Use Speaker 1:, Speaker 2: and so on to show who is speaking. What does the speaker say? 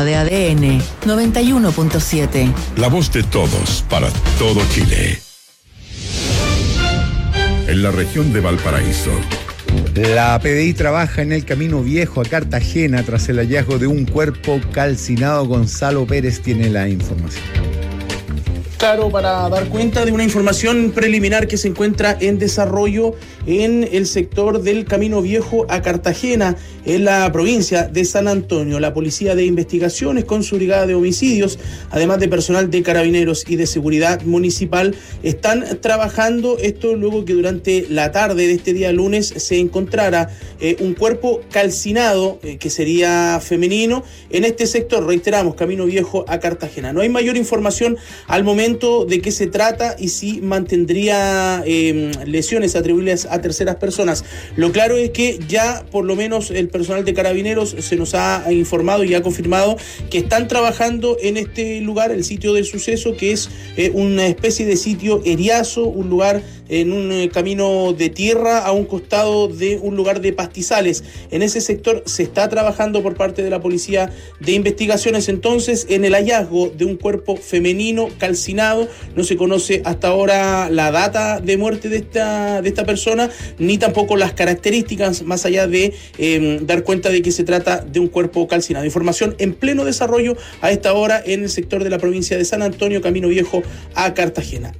Speaker 1: de ADN 91.7.
Speaker 2: La voz de todos para todo Chile. En la región de Valparaíso.
Speaker 3: La PDI trabaja en el Camino Viejo a Cartagena tras el hallazgo de un cuerpo calcinado. Gonzalo Pérez tiene la información.
Speaker 4: Claro, para dar cuenta de una información preliminar que se encuentra en desarrollo en el sector del Camino Viejo a Cartagena, en la provincia de San Antonio. La Policía de Investigaciones con su brigada de homicidios, además de personal de carabineros y de seguridad municipal, están trabajando esto luego que durante la tarde de este día lunes se encontrara un cuerpo calcinado, que sería femenino, en este sector, reiteramos, Camino Viejo a Cartagena. No hay mayor información al momento de qué se trata y si mantendría lesiones atribuibles a terceras personas. Lo claro es que ya por lo menos el personal de carabineros se nos ha informado y ha confirmado que están trabajando en este lugar, el sitio del suceso, que es una especie de sitio eriazo, un lugar en un camino de tierra a un costado de un lugar de pastizales. En ese sector se está trabajando por parte de la Policía de Investigaciones entonces en el hallazgo de un cuerpo femenino calcinado. No se conoce hasta ahora la data de muerte de esta persona, ni tampoco las características, más allá de dar cuenta de que se trata de un cuerpo calcinado. Información en pleno desarrollo a esta hora en el sector de la provincia de San Antonio, Camino Viejo a Cartagena.